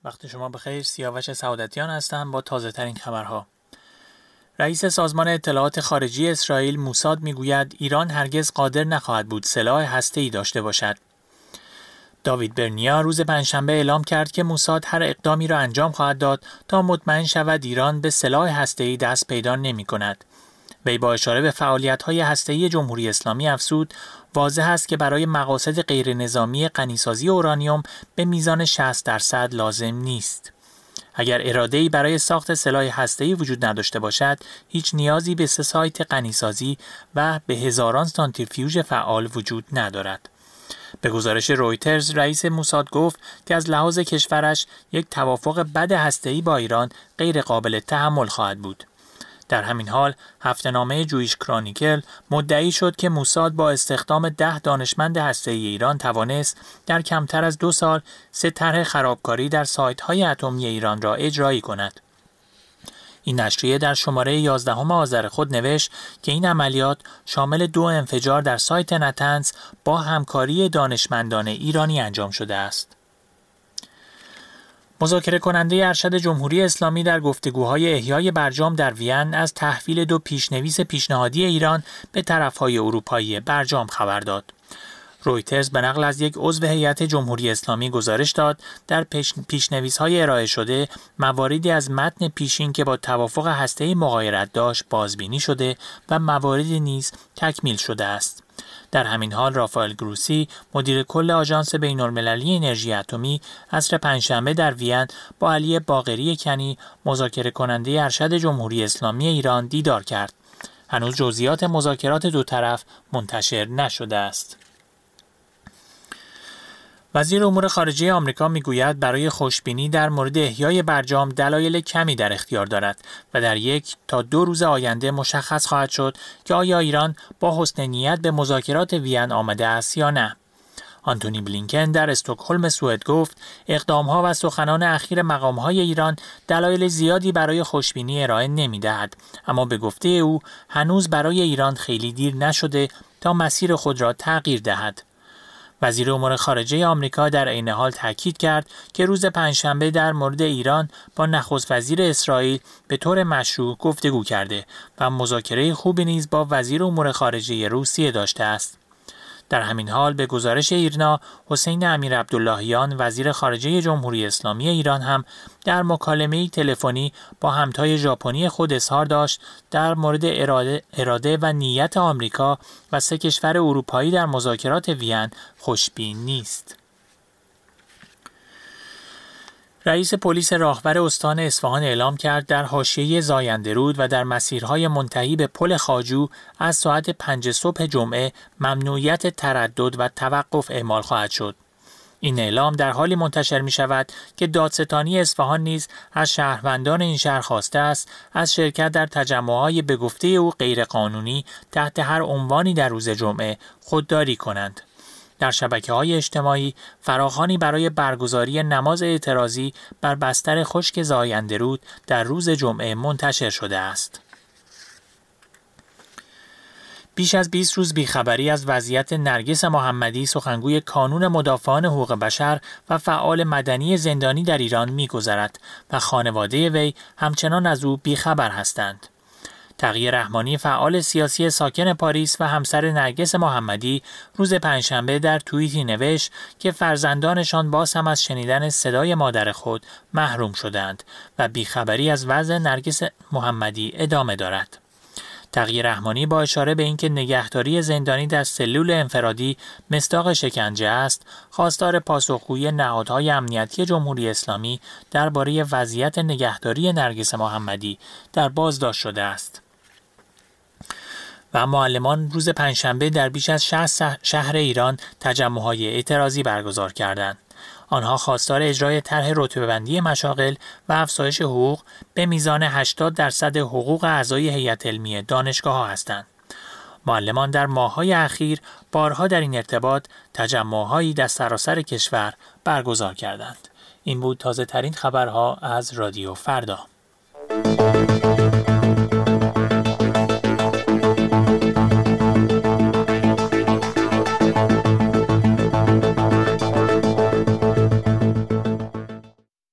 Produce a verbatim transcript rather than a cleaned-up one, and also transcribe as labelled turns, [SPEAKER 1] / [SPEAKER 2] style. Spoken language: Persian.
[SPEAKER 1] وقت شما بخیر. سیاوش سعادتیان هستم با تازه ترین خبرها. رئیس سازمان اطلاعات خارجی اسرائیل موساد میگوید ایران هرگز قادر نخواهد بود سلاح هسته‌ای داشته باشد. داوید برنیا روز پنجشنبه اعلام کرد که موساد هر اقدامی را انجام خواهد داد تا مطمئن شود ایران به سلاح هسته‌ای دست پیدا نمی‌کند. وی با اشاره به فعالیت‌های هسته‌ای جمهوری اسلامی افزود واضح است که برای مقاصد غیر نظامی غنیسازی اورانیوم به میزان شصت درصد لازم نیست. اگر اراده‌ای برای ساخت سلاح هسته‌ای وجود نداشته باشد، هیچ نیازی به سه سایت غنیسازی و به هزاران سانتریفیوژ فعال وجود ندارد. به گزارش رویترز، رئیس موساد گفت که از لحاظ کشورش یک توافق بد هسته‌ای با ایران غیر قابل تحمل خواهد بود. در همین حال، هفته‌نامه جویش کرونیکل مدعی شد که موساد با استخدام ده دانشمند هسته‌ای ایران توانست در کمتر از دو سال سه طرح خرابکاری در سایت‌های اتمی ایران را اجرایی کند. این نشریه در شماره یازدهم آذر خود نوشت که این عملیات شامل دو انفجار در سایت نتنز با همکاری دانشمندان ایرانی انجام شده است. مذاکره کننده ارشد جمهوری اسلامی در گفتگوهای احیای برجام در وین از تحویل دو پیشنویس پیشنهادی ایران به طرفهای اروپایی برجام خبر داد. رویترز به نقل از یک عضو هیئت جمهوری اسلامی گزارش داد در پیش... پیشنویس‌های ارائه شده مواردی از متن پیشین که با توافق هسته‌ای مغایرت داشت بازبینی شده و مواردی نیز تکمیل شده است. در همین حال رافائل گروسی، مدیر کل آژانس بین‌المللی انرژی اتمی، عصر پنجشنبه در وین با علی باقری کنی، مذاکره کننده ارشد جمهوری اسلامی ایران دیدار کرد. هنوز جزئیات مذاکرات دو طرف منتشر نشده است. وزیر امور خارجه آمریکا میگوید برای خوشبینی در مورد احیای برجام دلایل کمی در اختیار دارد و در یک تا دو روز آینده مشخص خواهد شد که آیا ایران با حسن نیت به مذاکرات وین آمده است یا نه. آنتونی بلینکن در استکهلم سوئد گفت اقدامها و سخنان اخیر مقامهای ایران دلایل زیادی برای خوشبینی ارائه نمی‌دهد، اما به گفته او هنوز برای ایران خیلی دیر نشده تا مسیر خود را تغییر دهد. وزیر امور خارجه آمریکا در عین حال تاکید کرد که روز پنجشنبه در مورد ایران با نخست وزیر اسرائیل به طور مشروع گفتگو کرده و مذاکره خوبی نیز با وزیر امور خارجه روسیه داشته است. در همین حال به گزارش ایرنا، حسین امیر عبداللهیان وزیر خارجه جمهوری اسلامی ایران هم در مکالمه‌ای تلفنی با همتای ژاپنی خود اظهار داشت در مورد اراده, اراده و نیت آمریکا و سه کشور اروپایی در مذاکرات وین خوشبین نیست. رئیس پلیس راهور استان اصفهان اعلام کرد در حاشیه زاینده‌رود و در مسیرهای منتهی به پل خواجو از ساعت پنج صبح جمعه ممنوعیت تردد و توقف اعمال خواهد شد. این اعلام در حالی منتشر می شود که دادستانی اصفهان نیز از شهروندان این شهر خواسته است از شرکت در تجمع‌های به گفته او غیرقانونی تحت هر عنوانی در روز جمعه خودداری کنند. در شبکه‌های اجتماعی فراخوانی برای برگزاری نماز اعتراضی بر بستر خشک زاینده‌رود در روز جمعه منتشر شده است. بیش از بیست روز بیخبری از وضعیت نرگس محمدی، سخنگوی کانون مدافعان حقوق بشر و فعال مدنی زندانی در ایران می‌گذرد و خانواده وی همچنان از او بیخبر هستند. تقی رحمانی، فعال سیاسی ساکن پاریس و همسر نرگس محمدی، روز پنجشنبه در توییتی نوشت که فرزندانشان باز هم از شنیدن صدای مادر خود محروم شدند و بیخبری از وضع نرگس محمدی ادامه دارد. تقی رحمانی با اشاره به اینکه نگهداری زندانی در سلول انفرادی مصداق شکنجه است، خواستار پاسخگویی نهادهای امنیتی جمهوری اسلامی درباره وضعیت نگهداری نرگس محمدی در بازداشت شده است. و معلمان روز پنجشنبه در بیش از شصت شهر ایران تجمع‌های اعتراضی برگزار کردند. آنها خواستار اجرای طرح رتبه‌بندی مشاغل و افزایش حقوق به میزان هشتاد درصد حقوق اعضای هیئت علمی دانشگاه‌ها هستند. معلمان در ماه‌های اخیر بارها در این ارتباط تجمع‌هایی در سراسر کشور برگزار کردند. این بود تازه ترین خبرها از رادیو فردا.